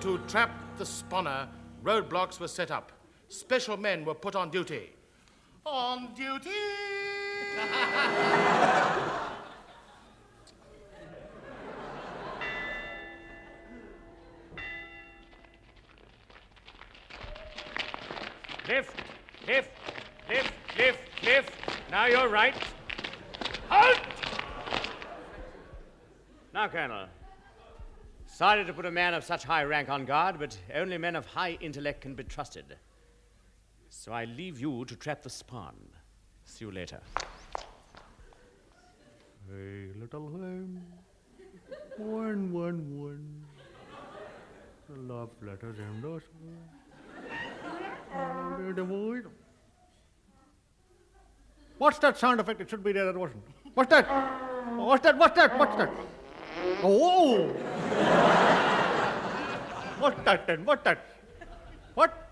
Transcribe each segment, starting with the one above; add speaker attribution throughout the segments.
Speaker 1: To trap the spawner, roadblocks were set up. Special men were put on duty. On duty!
Speaker 2: Lift, lift, lift, lift, lift. Now you're right. Halt! Now, Colonel. Sorry to put a man of such high rank on guard, but only men of high intellect can be trusted. So I leave you to trap the spawn. See you later.
Speaker 3: Hey, little lamb, one. The love letters and those. What's that sound effect? It should be there. That wasn't. What's that? What's that? Oh! What's that then? What's that? What?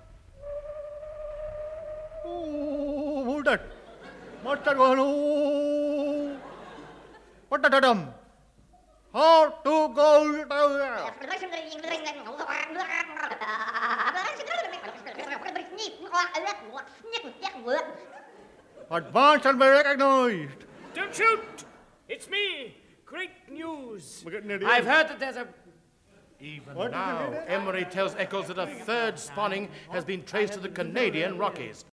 Speaker 3: Oh, who's that? What's that going on? What's that, Adam? How to go there? Advance and be recognized.
Speaker 2: Don't shoot! It's me! Great news!
Speaker 3: We're getting near the
Speaker 2: I've
Speaker 3: end.
Speaker 2: heard that there's a...
Speaker 1: Even
Speaker 3: What did you
Speaker 1: now,
Speaker 3: do there?
Speaker 1: Emery tells Eccles that a third spawning has been traced to the Canadian Rockies.